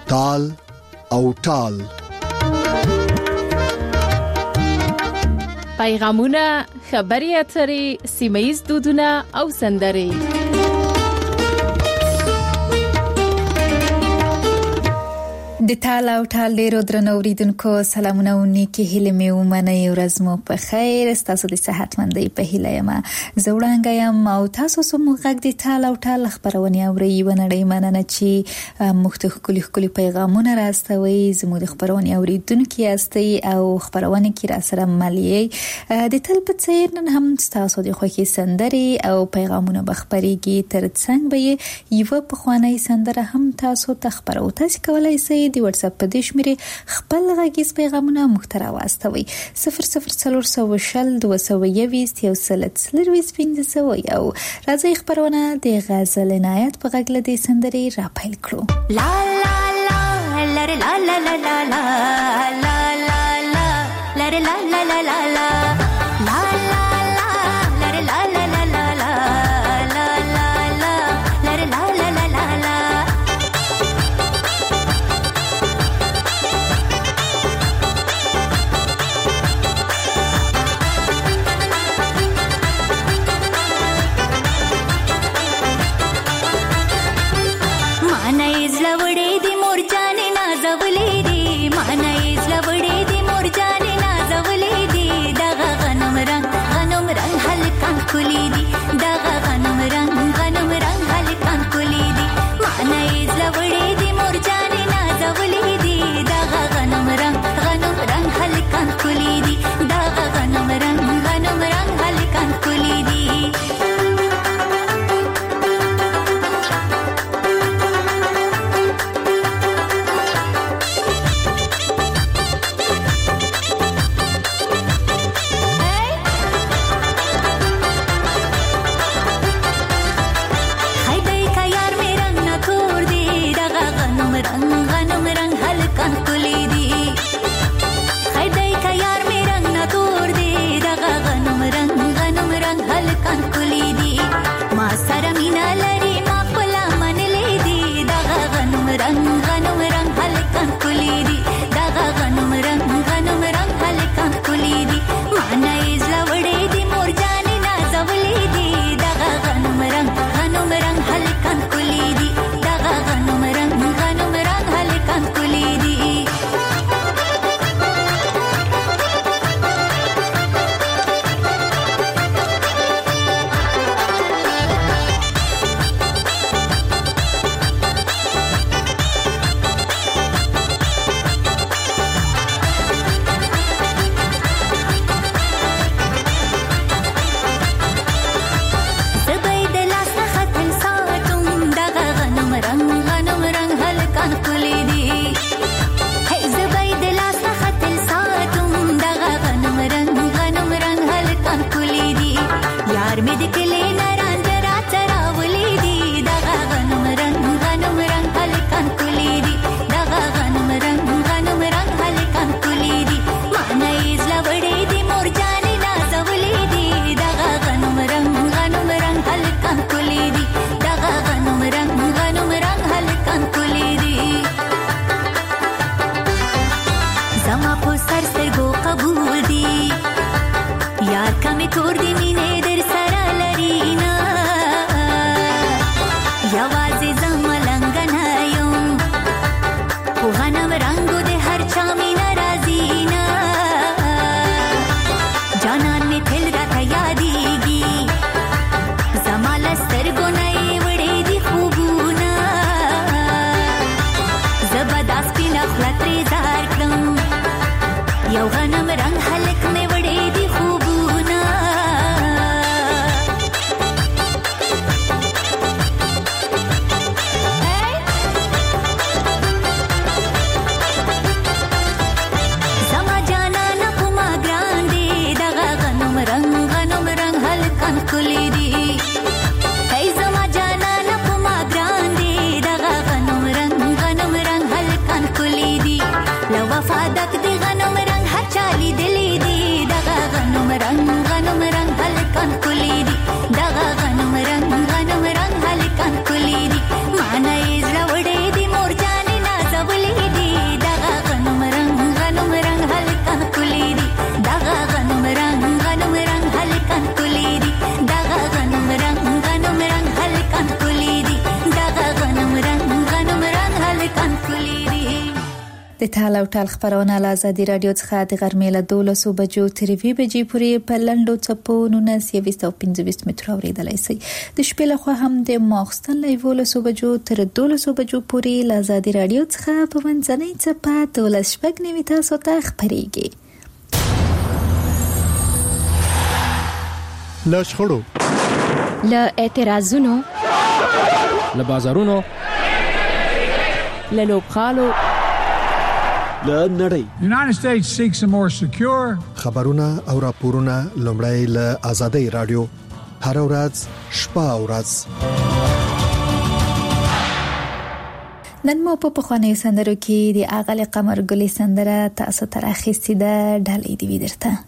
تال او ټال. پیغامونه، خبري اترې، سیمه‌ییز دودونه او سندرې. د تال او ټال ډیرو درنو اوریدونکو سلامونه او نیکی هیله مې ومنئ. ورځ مو په خیر، تاسو د صحتمندۍ په هیله یم. زه وړاندې یم او تاسو سم غږ د تال او ټال خبرونه اورئ. ونړۍ مننه چې مختلف کلی پیغامونه راستوي. زموږ د خبرونه اوریدونکو یاستئ او خبرونه کې را سره ملي د تل په څیر نن هم تاسو د خوښي سندرې او پیغامونه بخبريږي. ترڅنګ به یو په خواني سندره هم تاسو ته خبرو. تاسو کولای شئ د واتس اپ په دشمره خپل غږیز پیغامونه محتوا واستوي 00420 221 130 او راځي خبرونه د غزل عنایت په غږ لدی سندرې را پیل کړو. لا لا لا لا لا لا لا لا لا لا لا لا لا لا لا Mana is love د ټال او ټال خبرونه له ازادي رادیو څخه د غرمې له 12 بجو تر 2 بجې پورې په لنډو څپو 1925 متر اوریدلای شئ. د شپې له خوا هم د ماخستن له 12 بجو تر 12 بجو پورې له ازادي رادیو څخه په منځنۍ څپه 12 تاسو ته خبرېږي. له شخړو، له اعتراضونو، له بازارونو، له لوبغالو، له نړۍ. The United States seeks a more secure. خبرونه او راپورونه لومړی له ازادي رادیو هر ورځ شپه او ورځ. نن مو په خوانې سندرو کې د اغل قمر ګلي سندره تاسو ته راخېستې ده. ډالۍ دی ودرته.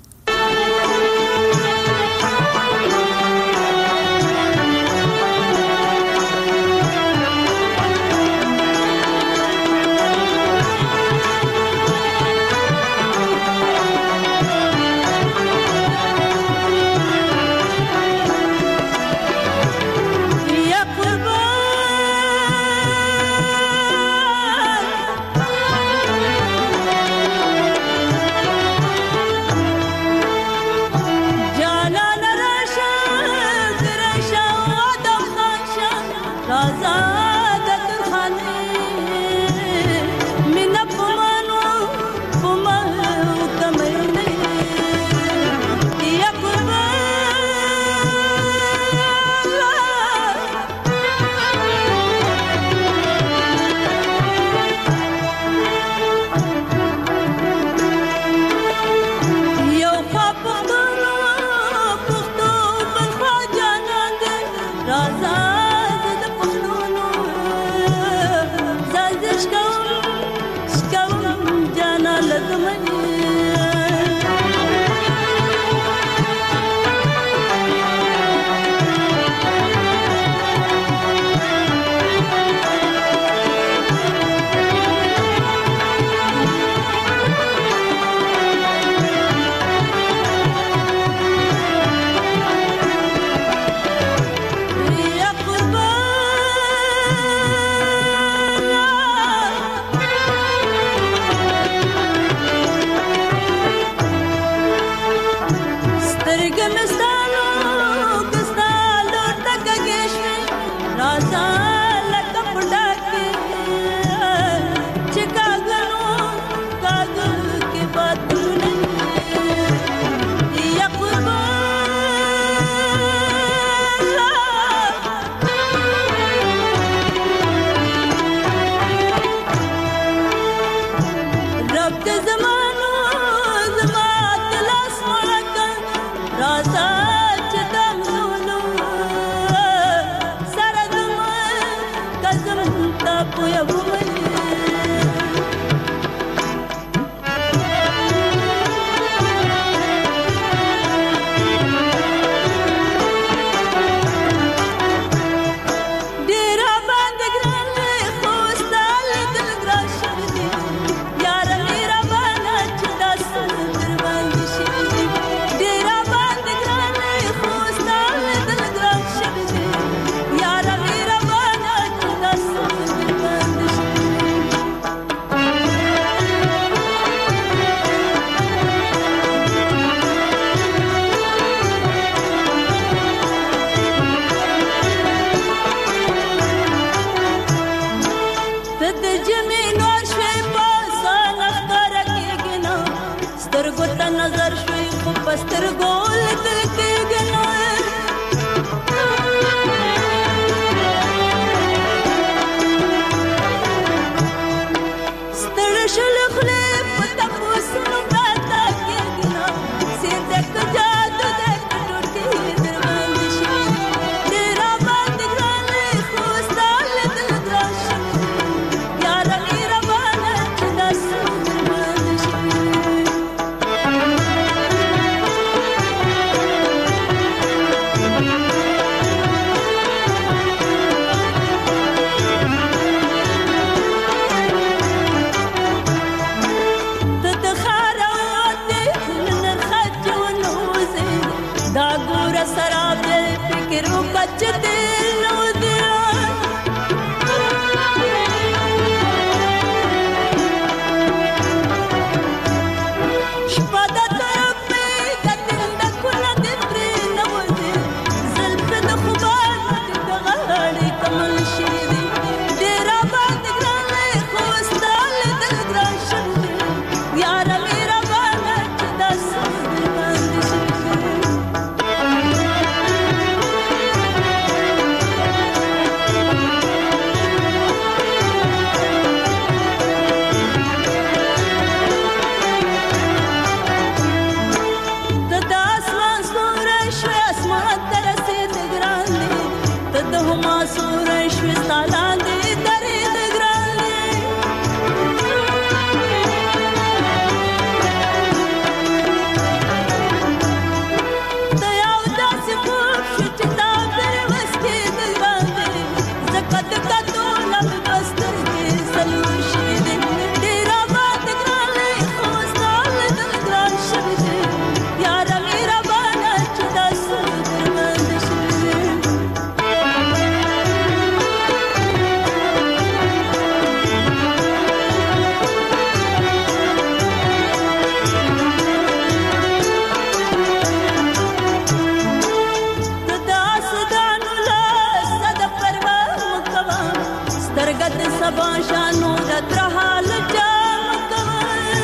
مرګد سبا شانو در حال جام کوي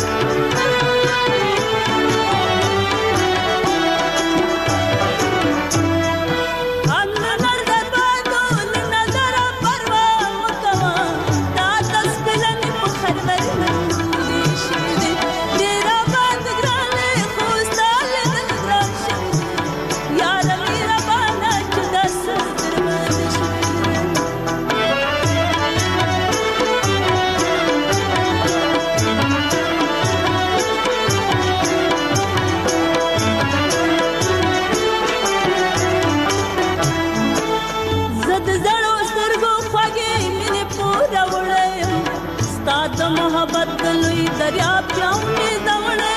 ان نظر بادون نظر پروا مکوا دا تسکلن مخربر تیرا باد گرانه خوستال دراش یار میرا بانا چدا سر محبت لوی دریا پیاونی دوڑے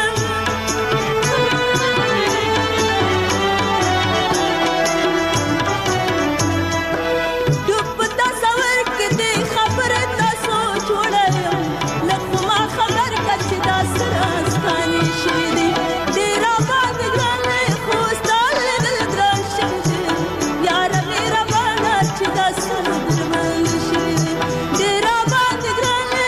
ڈوب تصور کدی خبر تا سوچ وڑے لکما خبر کچ دا سراسکانی شیری تیرا باد گرانے خوستال دل گراش یار میرا بانا چدا سر درمن شیری تیرا باد گرانے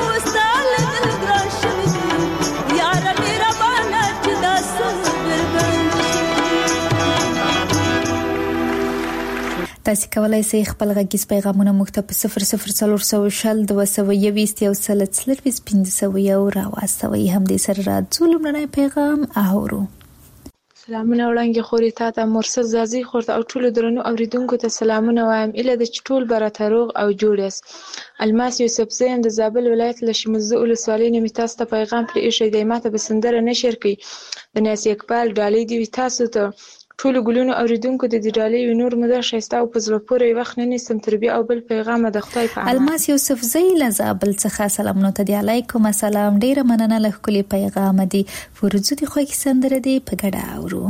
تاسو کولای شئ خپل غږیز پیغامونه موږ ته په 00400 221 یو سل څلرويس 501 راوستوي. هم دې سره راځو لمړنی پیغام اورو. سلامونه وړاندې خوري تا ته مرسل زازي خورته او ټول درنو اوریدونکو ته سلامونه وایم. اله د ټول برته روغ او جوړ یاست. الماس یوسف زین د زابل ولایت له شمزه ولسوالۍ نه تاسو ته پیغام پرې ایښی دی. ماته به سندره نشر کړي د ناس اقبال ډالۍ دی. تاسو ته ټول ګلونو اوریدونکو د دې ډالۍ نور مده شایسته او په زړه پورې وخت نه نسم تربیه او بل پیغام د خدای په امان. الماس یوسف زین له زابل څخه سلامونه ته دی. علیکم السلام. ډیره مننه له خپل پیغام دی. فرزو دی خو کی سندره دی په ګډه اورو.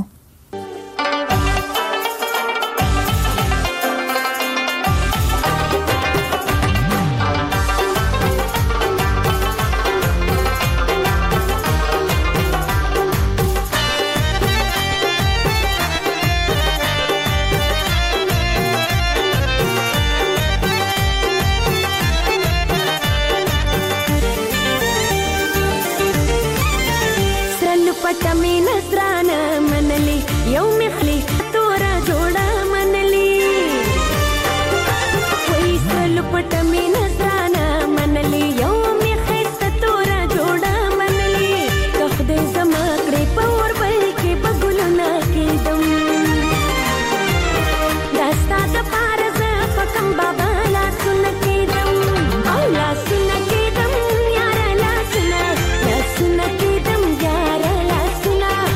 پټمې نظرانه منلي یو مخلي تورا جوړه منلي وای سل پټمې نظرانه منلي یو مخې تورا جوړه منلي کخدې زما کړې پور بل کې بګلونه کېدم داستا د پارز پکم بابا لا سن کېدم او لا سن کېدم یار لا سن کېدم یار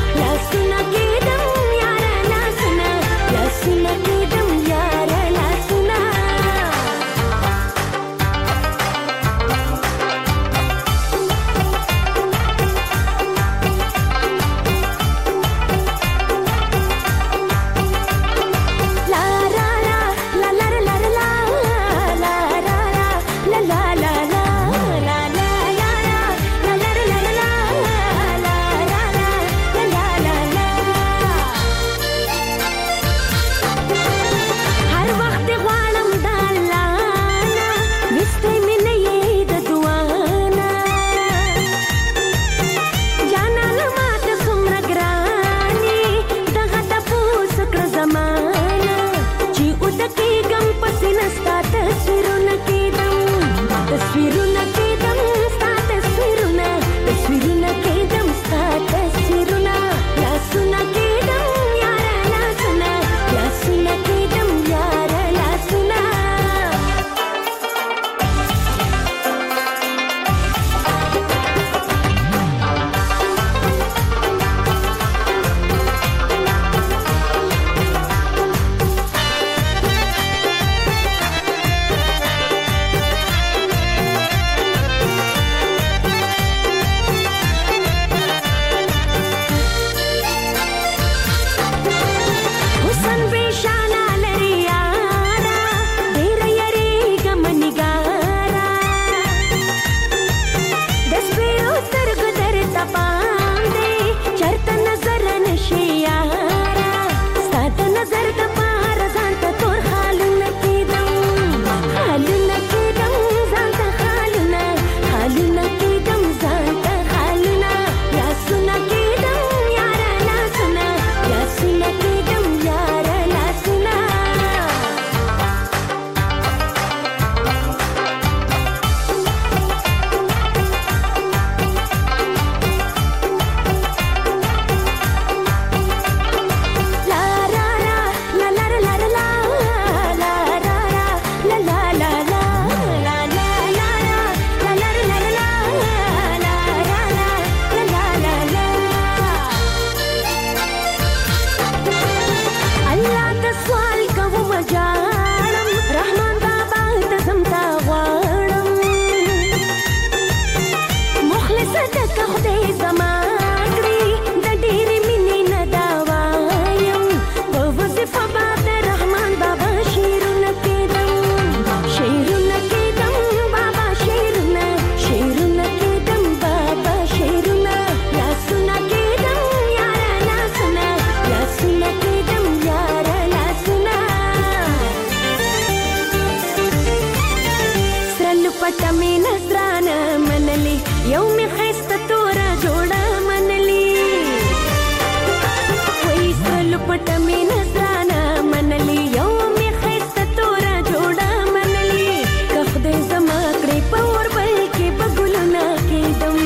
پټه مې نظرانه منلي یو مې ښایسته توره جوړه منلي وایي سلو پټه مې نظرانه منلي یو مې ښایسته توره جوړه منلي که خدای زما کړې په اوربل کې به ګلونه کېدم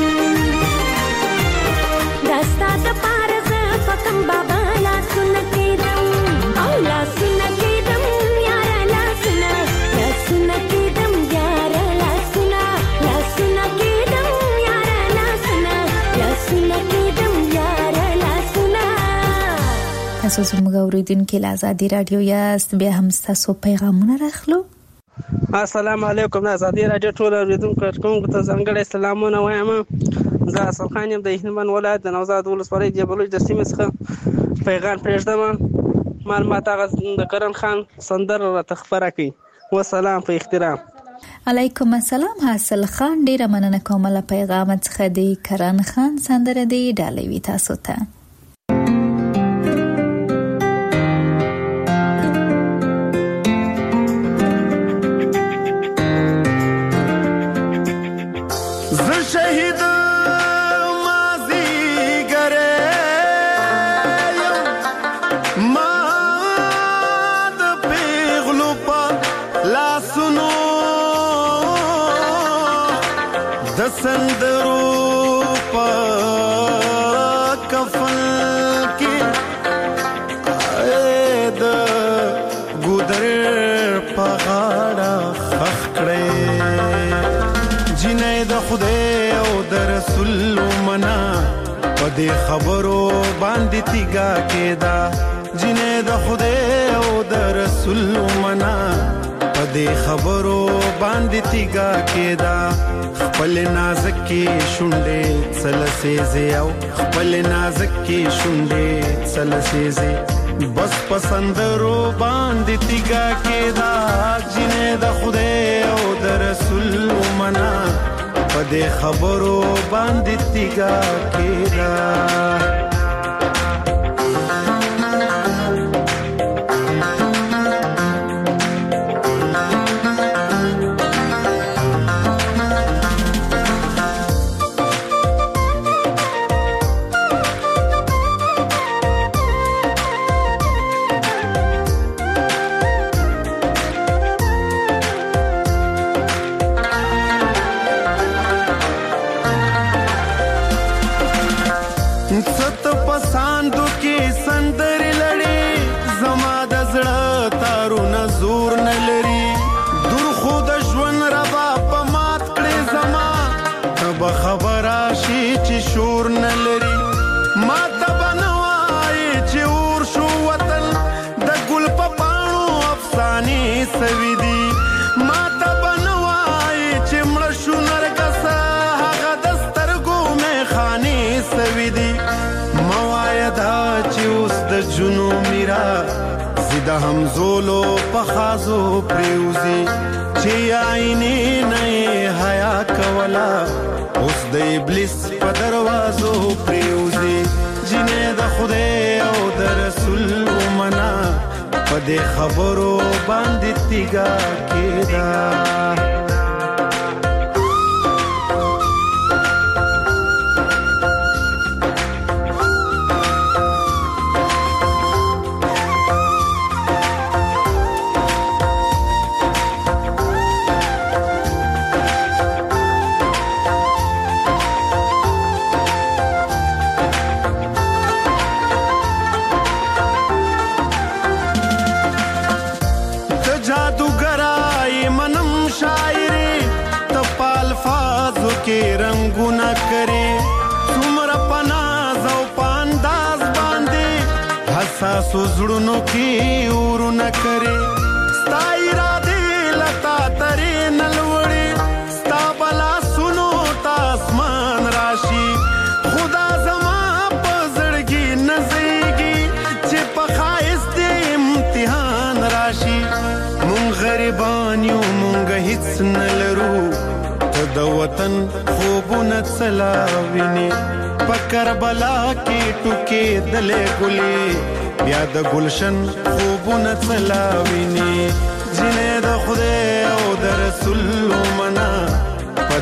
دا ستا دپاره زه په کم بابا لاسونه کېدم او لاسونه کېدم یاره لاسونه لاسونه کېدم یاره لاسونه لاسونه کېدم یاره لاسونه لاسونه کېدم یاره لاسونه. تاسو زموږ اوریدونکي له ازادي رادیو یاست، بیا هم ستاسو پیغامونه راخلو. السلام علیکم. د ازادي رادیو ټول اوریدونکو ته ځانګړي سلامونه وایم. زه حسن خان یم د هلمند ولایت د نوزاد ولسوالۍ جبلوج د سیمې څخه پیغام پرېږدم. معلومات هغه د کرن خان سندره راته خپره کړي. وسلام په احترام. علیکم السلام حاصل خان، ډیره مننه کوم له پیغام څخه. د کرن خان سندره دی ډالوي تاسو ته. د خبرو باندې تیګا کېدا جنې د خدای او د رسول منا په دې خبرو باندې تیګا کېدا خپل نازک کې شونډې سلسېزې او خپل نازک کې شونډې سلسېزې بس پسندرو باندې تیګا کېدا جنې د خدای او د رسول منا پدې خبرو باندې تیګا کېدا. زیده همزولو پخازو پریوزی چی آئینی نئی حیا کولا اس د ابلیس پا دروازو پریوزی جنې د خدای او د رسول منا پا دې خبرو باندې تیګا کېدا. ساسو زړونو کې ورونه کرے ستا اراده لتا ترې نلوړي ستا بلا سنو تاسمان راشي خدا زما په زړګي نزيږي چې په خایست امتحان راشي مونږ غریبان یو مونږ هیڅ نلرو ته د وطن خوبونه څلاویني په کربلا کې ټوکې دلې ګلې بیا د گلشن خوبونه څلاویني جنې د خدای او د رسول منا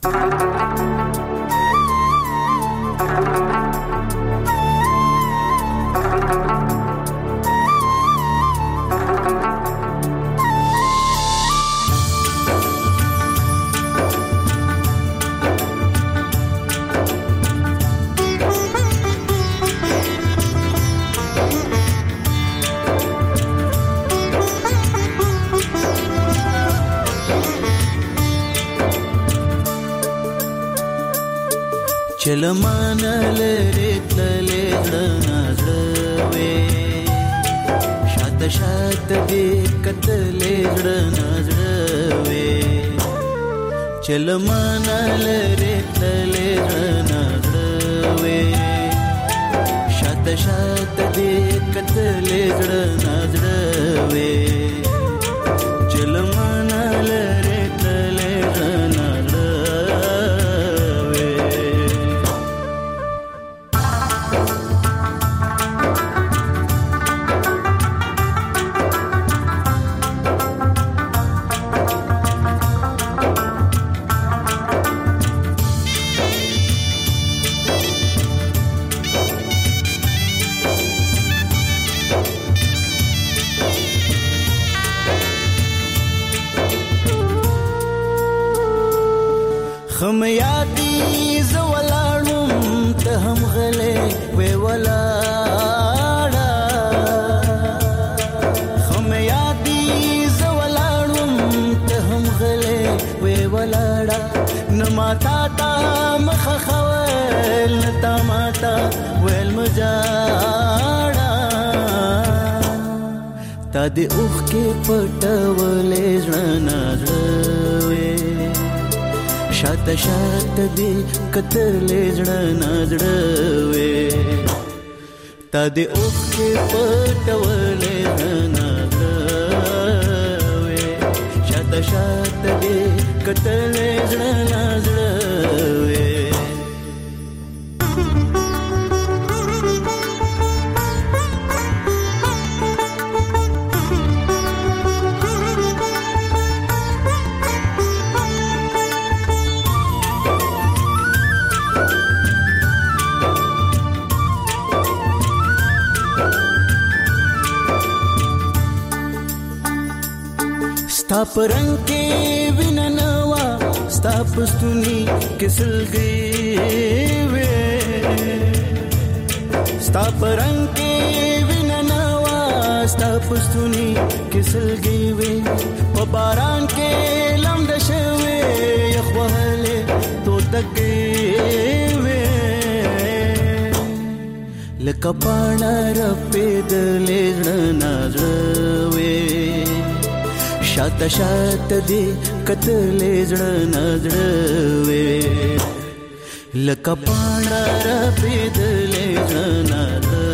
چلمان لري تللې نظروي شاته شاته دې کتلې نظروي چلمان لري تللې نظروي شاته شاته دې کتلې نظروي چلمان لري تللې خم یادی زولاړم ته هم غلې وې ولاړه خم یادی زولاړم ته هم غلې وې ولاړه نماتا تا مخ خوال نتا ماتا ویل مجاړه تا دې اوخ کې پټولې ژونا ژوي شاته شاته دې کتلې ژړنا ژړوي تا دې اوخ کې پټولې ژړنا ژړوي شاته شاته دې کتلې ژړنا ژړوي ستا پرنګ کې ویننوا ستا پستونی کسلګي وې ستا پرنګ کې ویننوا ستا پستونی کسلګي وې په باران کې لمد شوي یخوهله تو تکي وې لکه پاڼه رپې دلې نازوي شاته شاته دې کتلې ژړنا ژړوي لکه پاڼه رپې دلې ژړنا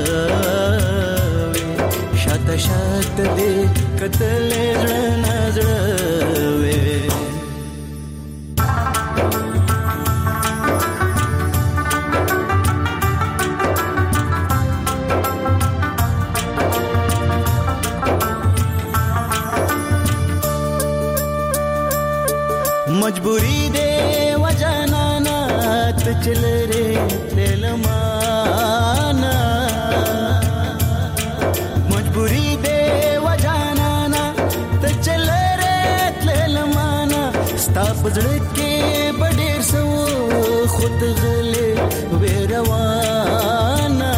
ژړوي شاته شاته دې کتلې ژړنا ژړوي मजबूरी दे वजनाना चल रे लमाना मजबूरी दे वजनाना चल रे लमाना स्ताप के बड़े सो खुद गले वे रवाना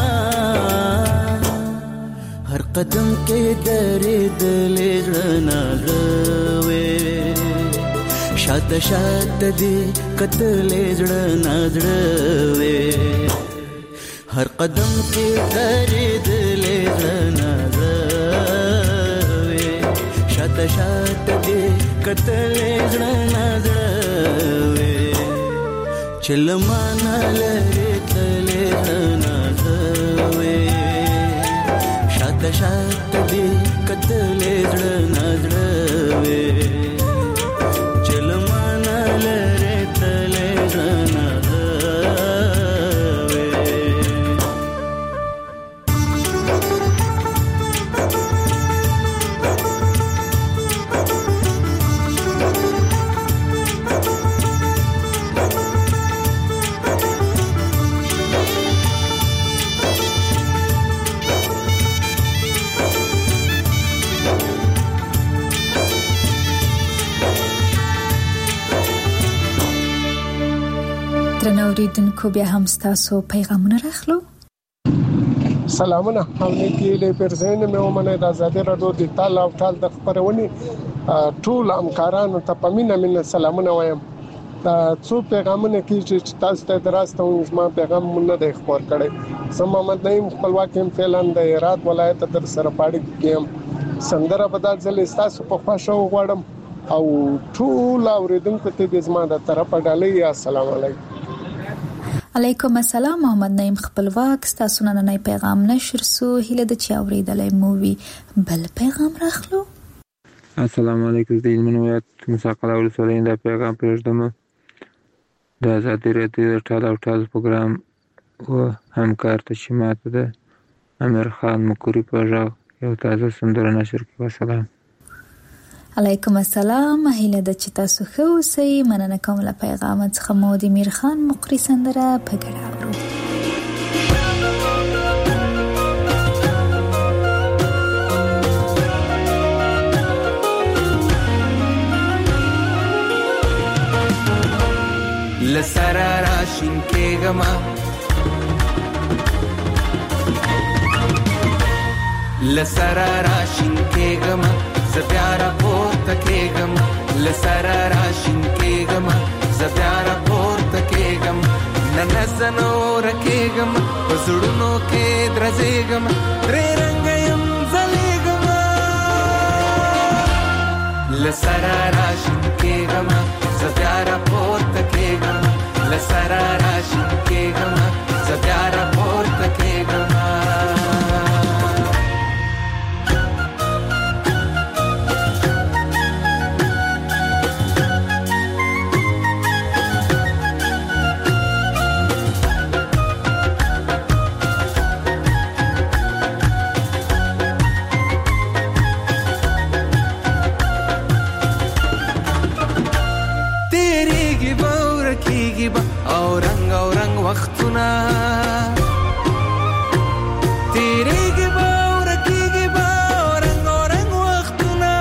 हर कदम के दरे दले नजरवे شاته شاته دې کتلې ژړنا ژړوي هر قدم کې درېدلې ژړنا ژړوي شاته شاته دې کتلې ژړنا ژړوي چلمان لري تلې ژړنا ژړوي شاته شاته دې کتلې ژړنا ژړوي درنو اوریدونکو بیا هم ستاسو پیغامونه راخلو. سلامونه او نیکی له پرځین مې ومنه د آزادي رادیو د تال او ټال د خبرونې ټول همکارانو ته په مینه سلامونه وایم. څو پیغامونه کې چې تاسو ته دراسته زما پیغام مونږ نه خبر کړي. سم محمد نعیم خپلواک ام فعلن د هرات ولایت در سره پاړی کېم. سندره بدل ځل تاسو په خوښو غواړم او ټول اوریدونکو ته د زما د طرفه ډالۍ السلام علیکم. علیکم السلام. محمد نعیم خپلواک ستاسو نن پیغام نشر سو هله د چا اوریدلې مووي بل پیغام راخلو. السلام علیکم. د منویات مساقله ولسوالۍ د پیغام پرېږدم. د آزادي رادیو ټال او ټال پروګرام او همکار ته چې ماته د امیر خان مکوري په ژغ یو تازه سندره نشر کړي. والسلام. علیکم السلام. هیله د چې تاسو ښه اوسئ. مننه کوم له پیغام څخه مو د امیر خان مقری سندره په ګډه اورو. لسرا راشین کېږما لسرا راشین کېږما زبیارا پورته کېږم لسرا راشین کېږم زبیارا پورته کېږم نن زنور کېږم پزړونو کې درځېږم درې رنگ يم زلېږم لسرا راشین کېږم زبیارا پورته کېږم لسرا راشین کېږم زبیارا پورته کېږم. او رنگ وختونه تیریږي به او رکیږي به او رنگ وختونه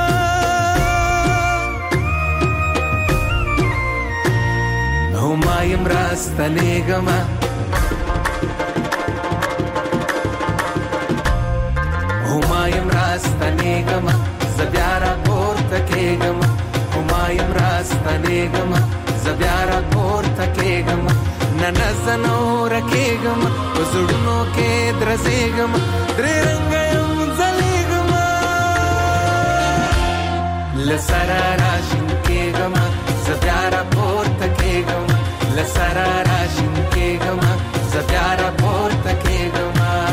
او ما یم راستنېږم او ما یم راستنېږم زه بیا راپورته کېږم او ما یم راستنېږم زه بیا راپورته کېږم نن زنور کېږم په زړونو کې درځېږم درې رنګ یم ځلېږم لسرا راشین کېږم زه بیا راپورته کېږم لسرا راشین کېږم زه بیا راپورته کېږم.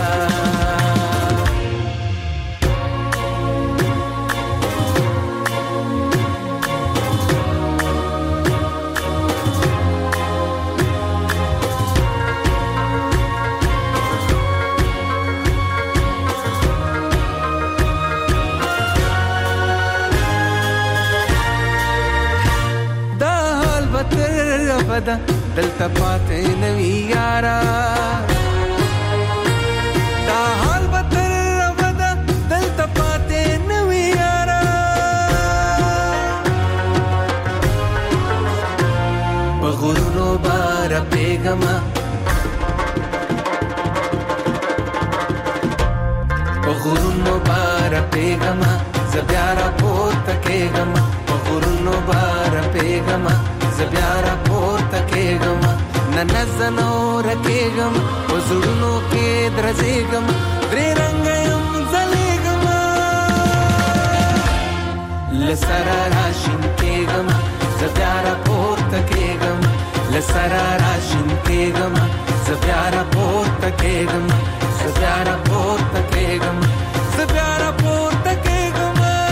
دلته پاتې نوی یارا دا حال به تر ابده دلته پاتې نوی یارا په غرونو بار پیغما په غرونو بار پیغما زه بیا راپورته کېږم په غرونو بار پیغما زه بیا راپورته کېږم نن زنور کېږم په زړونو کې درځېږم درې رنګ یم ځلېږم لسرا راشین کېږم زه بیا راپورته کېږم لسرا راشین کېږم زه بیا راپورته کېږم زه بیا راپورته کېږم زه بیا راپورته کېږم.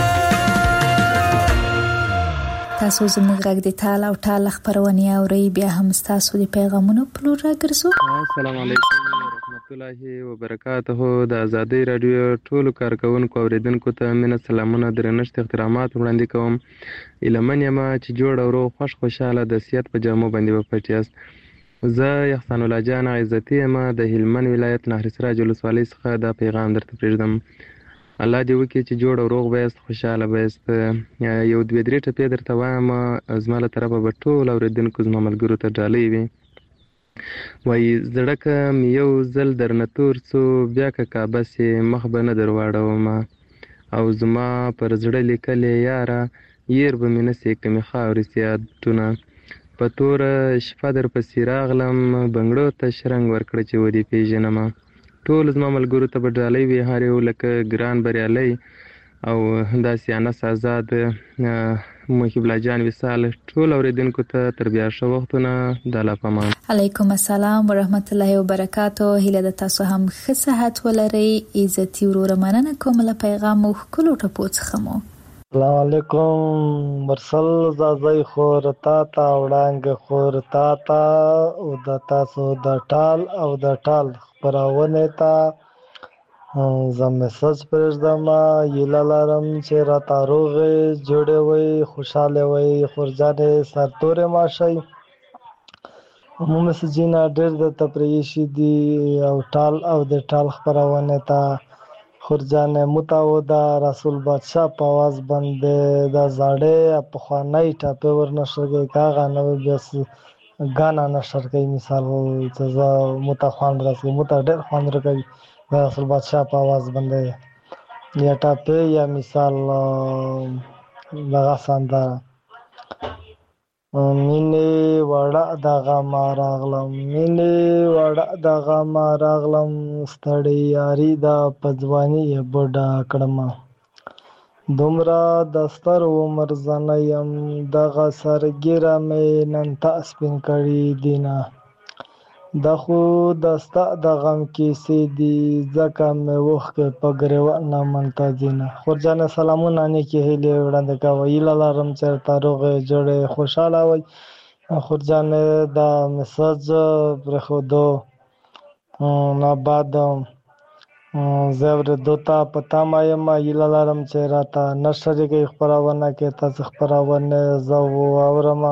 تاسو زموږ غږ د تال او ټال خبرونه اورئ. بیا هم تاسو د پیغامونو په لور راګرځو. السلام علیکم ورحمت الله وبرکاته. د آزادي رادیو ټولو کارکونکو اوریدونکو ته مینه سلامونه درنښت احترامات وړاندې کوم. ایلمن یم چې جوړ او روغ خوشاله د سیادت په جامو باندې وپټیاست. زه احسان الله جان عزتي یم د هلمند ولایت نهر سراج ولسوالۍ څخه دا پیغام درته پرېږدم. الله دې وکړي چې جوړ او روغ بایست خوشاله بایست. یو دوه درې ټپې درته وایم زما له طرفه به ټول اوریدونکو زما ملګرو ته ډالۍ وي. وایي زړه که مې یو ځل درنه تور څو بیا که کعبه سې مخ به نه در واړومه او زما پر زړه لیکلې یاره ير به مې نه سې که مې خاورې سي یادونه په توره شپه در پسې راغلم بنګړو ته شرنګ ورکړه چې ودې پېژنمه ټول زما ملګرو ته به ډالۍ وي هر یو لکه ګران بریالی او داسې انس آزاد محب الله جان وصال ټول اوریدونکو ته تر بیا ښه وختونه د الله په امان. علیکم السلام ورحمت الله وبرکاتو. هیله د تاسو هم ښه صحت ولرئ. عزتي وروره مننه کوم له پیغام مو ښکلو ټپو څخه مو. السلام علیکم. مرسل زازی خور تا تا وړانګه خور تا تا او د تاسو د ټال او د ټال خبرونه تا زه میسج پرېږدم. هیله لرم چې راته روغې جوړې وئ خوشحاله وئ خورجانې سرتورې ماشئ. میسجونه ډېر درته پرېښي دي او ټال او د ټال خپرونې ته خورجانې متعوده رسول بادشاه په آواز باندې د زاړې پخوانۍ ټاپې ورنشر کوي که هغه نوې بیا ګانا نشر کوي مثال چې زه مته خوند رسوي مته ډېر خوند راکوي د رسول بادشاه په آواز باندې یا ټاپې یا مثال دغه سندره مینې وړه دغه ما راغلم مینې وړه دغه ما راغلم ستړی یاري دا په ځواني یې بوډا کړمه دومره د ستر عمر زنه یم دغه سرګیره مې نن ته سپین کړي دینه د خو د ستا د غم کیسې دي ځکه مې اوښکې په ګریوان نه منتظینه. خورجانې سلامونه نیکې هیلې وړاندې کوه. هیله لرم چې ورته روغې جوړې خوشحاله وئ. خورجانې د میسج پرېښودو نه بعد زه اورېدو ته په تمه یم. هیله لرم چې راته نه شریکئ خپرونه کې تاسې خپرونې زه واورم.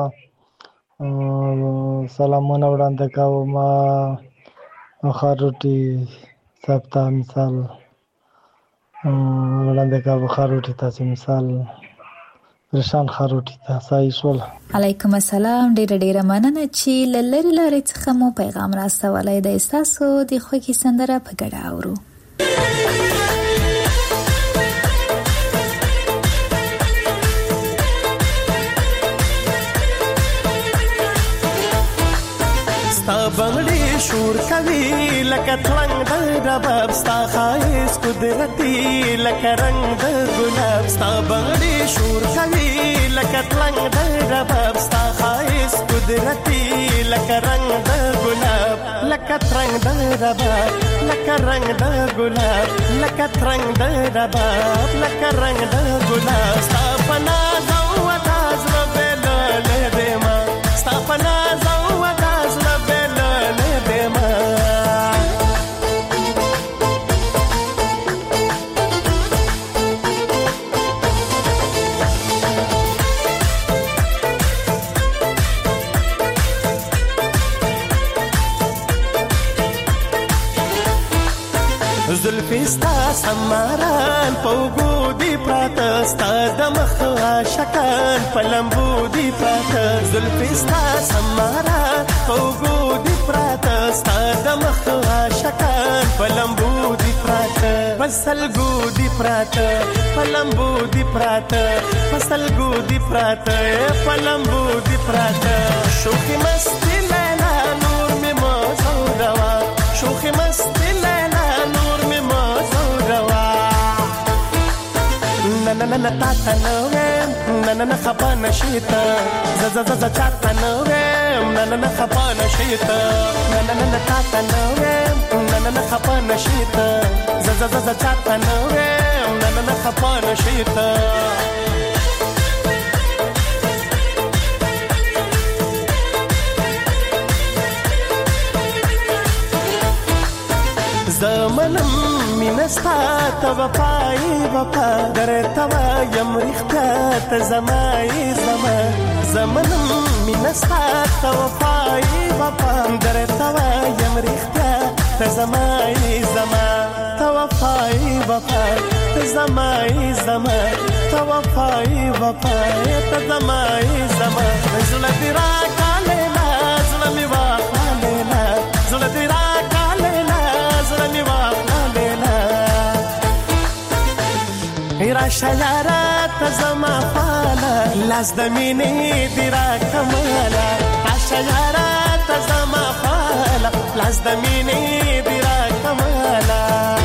سلامونه وړاندې کوم خاروټي صاحب ته مثال وړاندې کوم خاروټي تاسې مثال پریشان خاروټي ته صحیح شول. علیکم السلام. ډیره مننه چې له لرې لارې څخه مو پیغام راستولی دی. ستاسو د خوښې سندره په ګډه اورو. ستا بنگړي شور کوي لکه تلنګ د رباب ستا خایس قدرتي لکه رنگ د ګلاب ستا بنگړي شور کوي لکه تلنګ د رباب ستا خایس قدرتي لکه رنگ د ګلاب لکه ترنګ د رباب لکه رنگ د ګلاب لکه ترنګ د رباب لکه رنگ د ګلاب ستا پنا زو تاز ربل له دما ستا پنا زو تاز ربل له دما زلفی ستا سماران پوگو دی پراتا ستا دمخ عاشقان پلمبو دی پراتا زلفی ستا سماران پوگو دی پراتا ستا دمخ عاشقان پلمبو دی پراتا پسلگو دی پراتا پلمبو دی پراتا پسلگو دی پراتا پلمبو دی پراتا شوخی مستی لیلا نور می موزو روا شوخی مستی لیلا na na na ta ta no na na na khapa na shita za za za za cha ta no na na na khapa na shita na na na ta ta no na na na khapa na shita za za za za cha ta no na na na khapa na shita زمنم مینستا تا وفای وفا درتا یم رښتا ته زمای زما زمنم مینستا تا وفای وفا درتا یم رښتا ته زمای زما تا وفای وفا ته زمای زما تا وفای وفا ته زمای زما زړه دی را کاله زړه می واخاله شیاره تزما فالا لاس د مینې دی را کمالا شیاره تزما فالا لاس د مینې دی را کمالا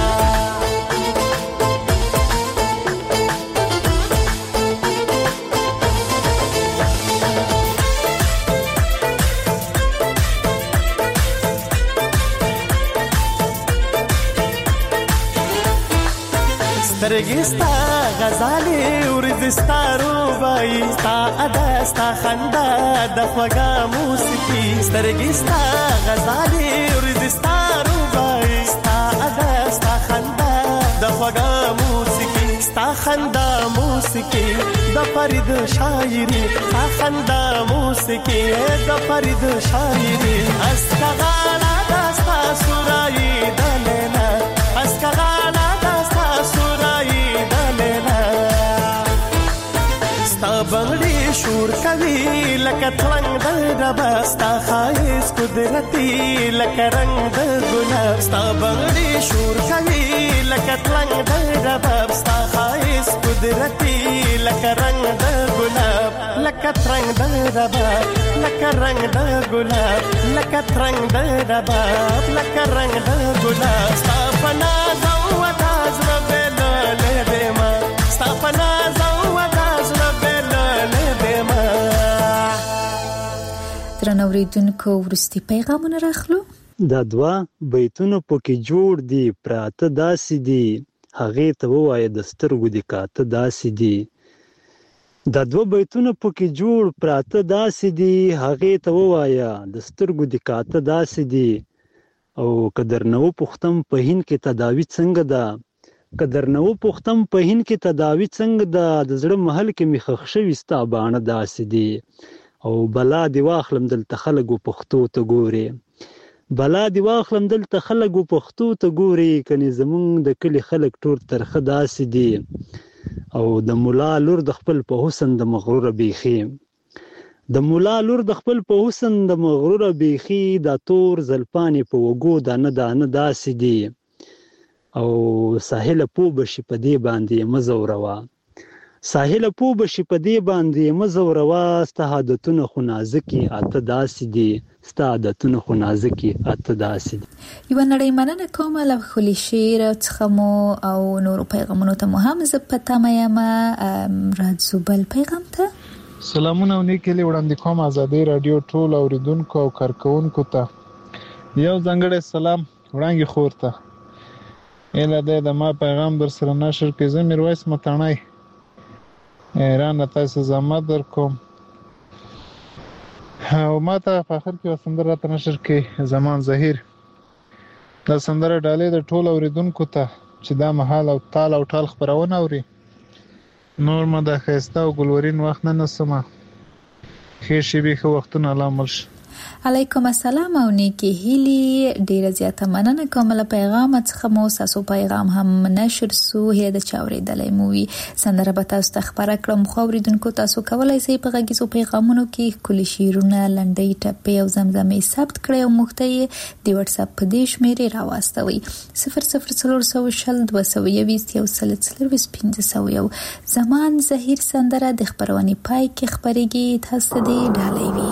سترګې ستا غزالې ورځې ستا روبایي ستا ادا ستا خندا د خوږه موسیقي سترګې ستا غزالې ورځې ستا روبایي ستا ادا ستا خندا د خوږه موسیقي ستا خندا موسیقي د فرید شاعري ستا خندا موسیقي د فرید شاعري اسکغالا د ستا سورایي د لیلا اسکغالا بغړې شور کوي لکه تلنګ د رباب ستا ښایست قدرتي لکه رنګ د ګلاب ستا بغړې شور کوي لکه تلنګ د رباب ستا ښایست قدرتي لکه رنګ د ګلاب لکه ترنګ د رباب لکه رنګ د ګلاب لکه ترنګ د رباب لکه رنګ د ګلاب ستا په ناز او انداز ربېله لرې ما ستا په ناز او انداز درنو اوریدونکو وروستي پیغامونه راخلو دا دوه بیتونه پکې جوړ دي پراته داسې دي هغې ته ووایه د سترګو دې کاته داسې دي دا دوه بیتونه پکې جوړ پراته داسې دي هغې ته ووایه د سترګو دې کاته داسې دي او که درنه وپوښتم په هند کې تداوي څنګه ده که درنه وپوښتم په هند کې تداوي څنګه ده د زړه محل کې مې ښخ شوي ستا باڼه داسې دي او بلا دی واخلم دلته خلک پښتو ته ګوري بلا دی واخلم دلته خلک پښتو ته ګوري کني زمونږ د کلی خلک ټول ترخه داسې دي او د مولا لور د خپل په حسن د مغرور بیخي د مولا لور د خپل په حسن د مغرور بیخي دا تور زلپانی په وګو دانه داسې دي او ساحل پو بشي په دې باندې مزوروا ساحل پو بشي په دې باندې مزوروا ستا عادتونه خو نازکي اته داسې دي ستا عادتونه خو نازکي اته داسې دي یو نړۍ مننه کوم له خولي شعر څخه مو او نور پیغامونو ته مو هم زه پته مې ما راځو بل پیغام ته سلامونه او نیکلي وړاندې کوم ازادي رادیو ټول اوریدونکو او کارکونکو ته یو ځانګړی سلام وړاندې خورته اله د ما پیغام در سره نشر کې زه میرویس متانای ایران تاسو زما در کوم او ما ته په اخر کې وسندره ته نشر کې زمان ظاهر د سندره ډالې د ټول اوریدونکو ته چې دا محل او تال او ټال خبرونه اوري نور ما د خسته او ګلورین وخت نه نسمه خیر شي به وختونه لامل شي علیکم السلام او نیکی هیلی ډیره زیاته مننه کوم له پیغام څخه مو تاسو پیغام هم نشر سو هي د چاوري دلې مووي سندره به تاسو ته خبره کړم خو اوریدونکو تاسو کولای شئ په غږیزو پیغامونو کې کلی شیرونه لنډۍ ټپې او زمزمې ثبت کړئ او موږ ته د واتس اپ په دې شمیرې راوستوي 00322 زمان ظاهر سندره د خبرونې پای کې خبرېږي تاسو دې ډالۍ وي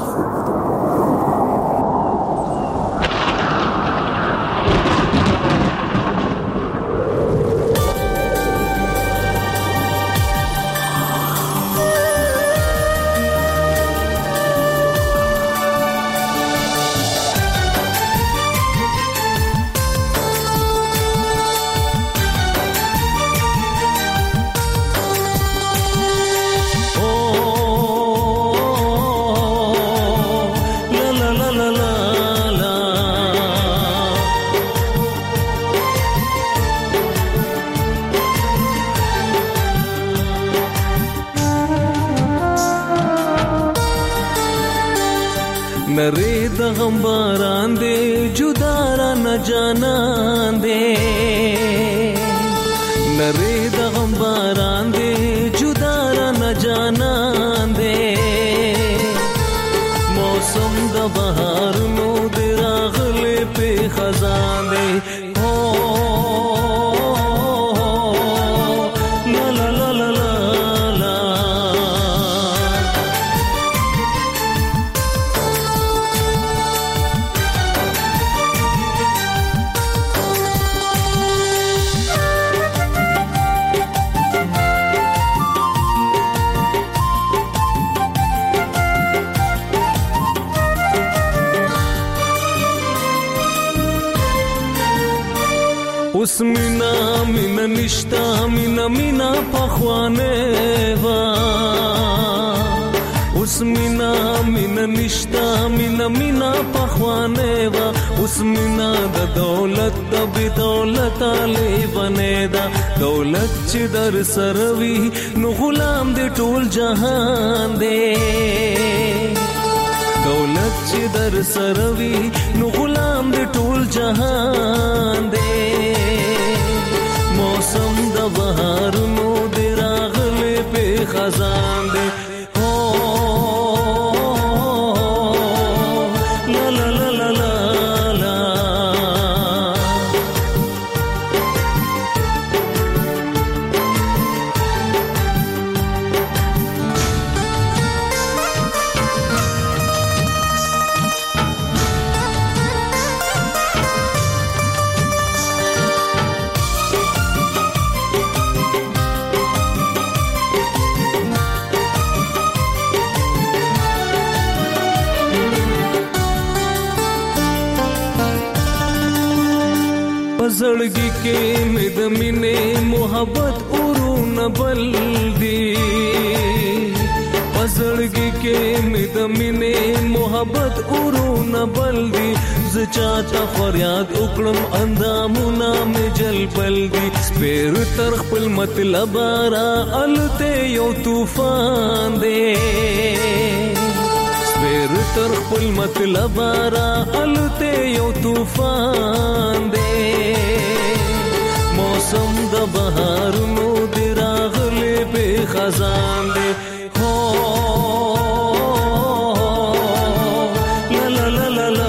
نری د غم باران دې جدا را نه جانان دې نری د غم باران دې جدا را نه جانان دې موسم د بهار نو دې راغلې په خزان دې لا لا لا اوس مینا مینا نشتا مینا مینا پخوانه وا اوس مینا مینا نشتا مینا مینا پخوانه وا اوس مینا د دولت د بدولت علی بنه دا دولت چې در سروي نو غلام دې ټول جهان دې دولت چې در سروي نو غلام دې ټول جهان دې موسم د بهار نو دې راغلې په خزان دې زړګي کې مې د مینې محبت اورونه بل دي پزړګي کې مې د مینې محبت اورونه بل دي ز چاته فریاد وکړم اندامونه مې جلبل دي سپیر تر خپل مطلب را الته یو طوفان دی سپیر تر خپل مطلب را الته یو طوفان دی موسم د بهار نو دی راغلې به خزان دی هو لا لا لا لا لا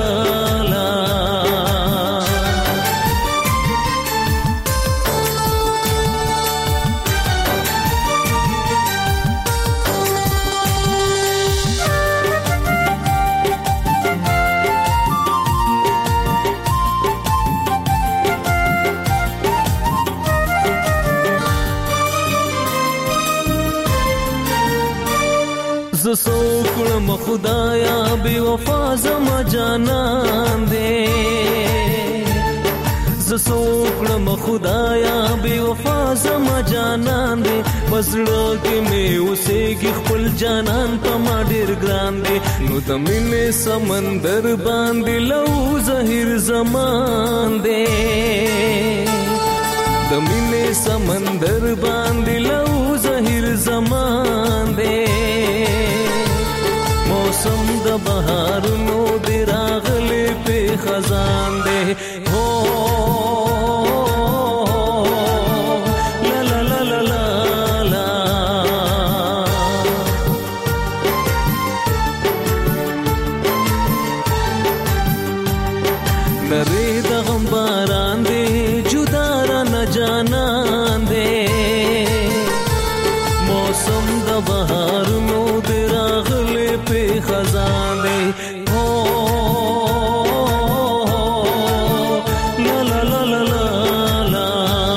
سوکړم خدایا بے وفا زما جانان دے سوکړم خدایا بے وفا زما جانان دے پسړه کې مې اوسېږي خپل جانان په ما ډېر ګران دے نو د مینې سمندر باندې لو زهیر زمان دے د مینې سمندر باندې لو زهیر زمان دے موسم د بهار نو دی راغلې په خزان دی هو لا لا لا لا لا لا نری د غم باران دی جدا را نه جانان دی موسم د بهار نو دی راغلې په خزان دی هو لا لا لا لا لا لا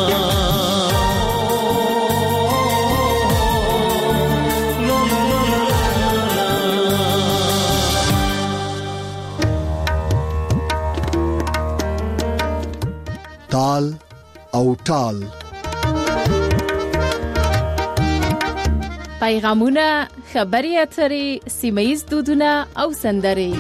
تال او ټال پیغامونه خبري اترې سیمه‌ییز دودونه او سندرې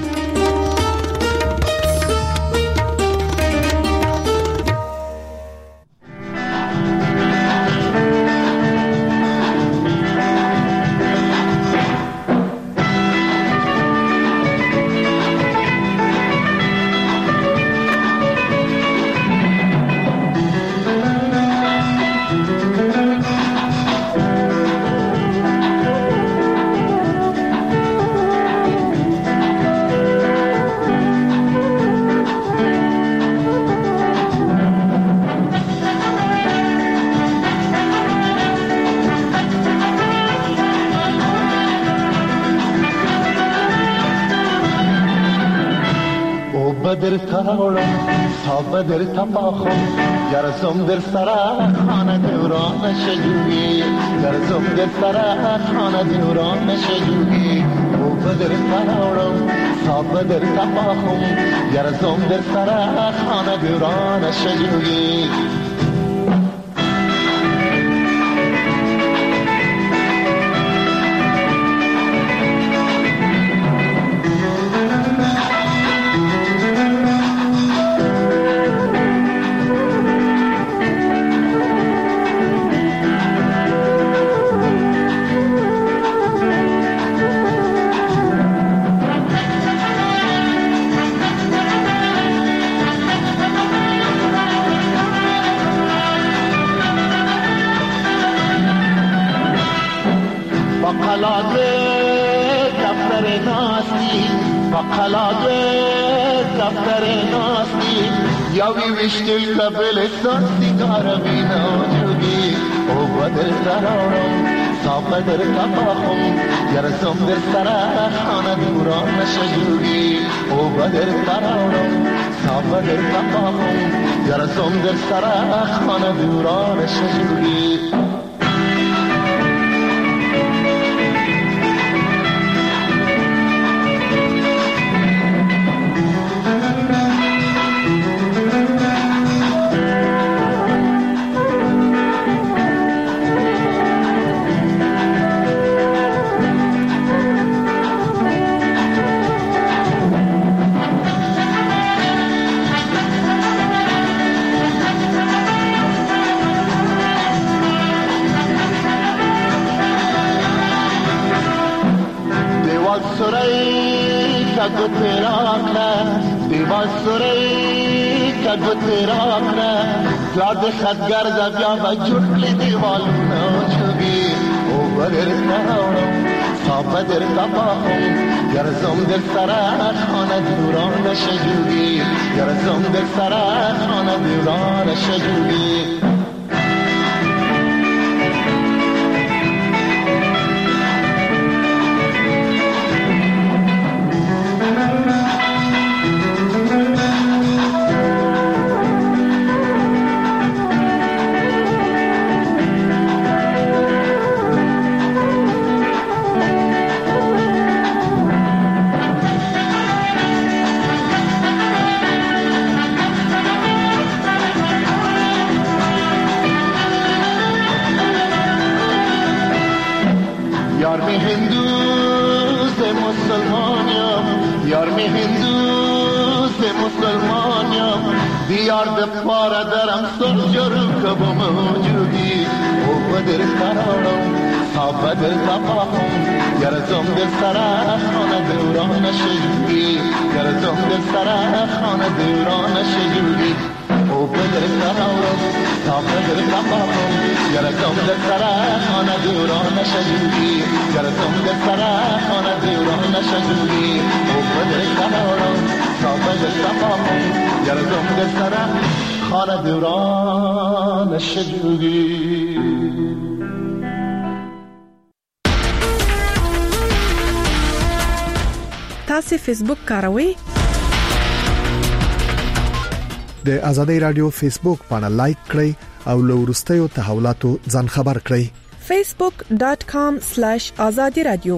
بدر تراوړم ستا بدر تپاخم ګرځم در سره خانه دې ورانه شه جوړي ګرځم در سره خانه دې ورانه شه جوړي او بدر تراوړم ستا بدر تپاخم ګرځم در سره خانه دې ورانه شه جوړي یاوی وشتل کبلستان سیگار بینا جوگی او بدر تراورم سا بدر تپاخم گرزم در سره خانه دوران نشه جوگی او بدر تراورم سا بدر تپاخم گرزم در سره خانه دوران نشه جوگی زاد خدگر زبیا و جرقی دیوالونا چوگی او بدر تراورم سا بدر تپاخم گرزم در سره خانه دوران نشه جوگی گرزم در سره خانه دوران نشه جوگی دیار دپاره درم سر جرم کبم موجودی او بدر تراورم سا بدر تپاخم گرزم در سره خانه دوران نشه جوگی گرزم در سره خانه دوران نشه جوگی او بدر تراورم سا بدر تپاخم گرزم در سره خانه دوران نشه جوگی گرزم در سره خانه دوران نشه جوگی او بدر تراورم سا بدر تپاخم گرزم در سره خانه دوران نشه جوگی تاسو فیسبوک کاروئ؟ د آزادۍ رادیو فیسبوک پاڼه لایک کړئ او له وروستیو تحولاتو ځان خبر کړئ. facebook.com/azadi radio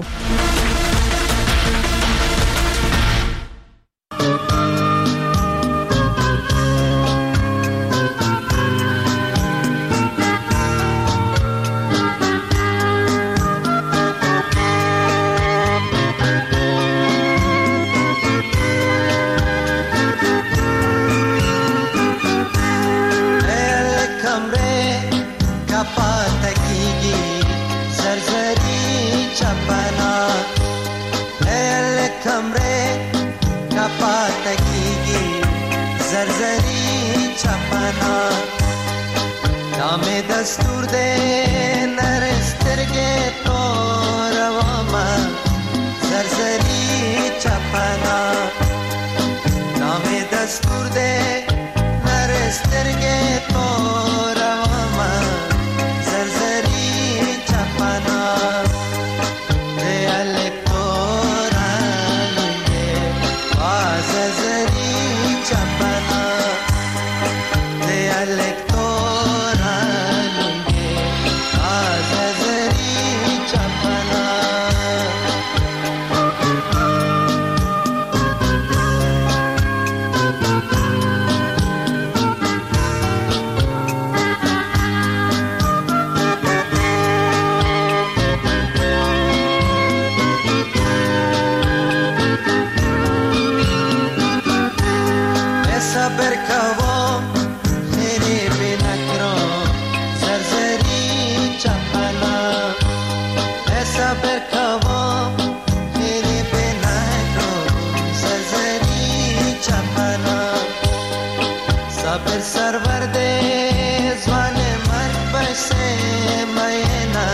دستور دے نرسترگے تو رواما زرزری چپنا نام دستور دے نرسترگے تو رواما زرزری چپنا دے الکتورا لنگے زرزری صبر کوم خیلی بنکرم زرزری چپنا صبر کوم خیلی بنکرم زرزری چپنا صبر سرورده زوان مرگ بسه مینا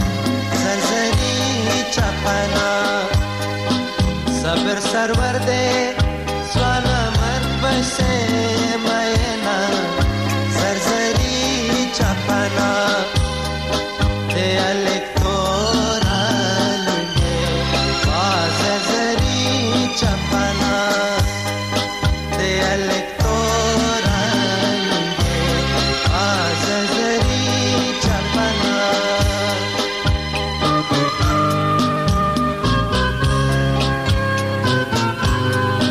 زرزری چپنا صبر سرورده زوان مرگ بسه مینا زرزری چپنا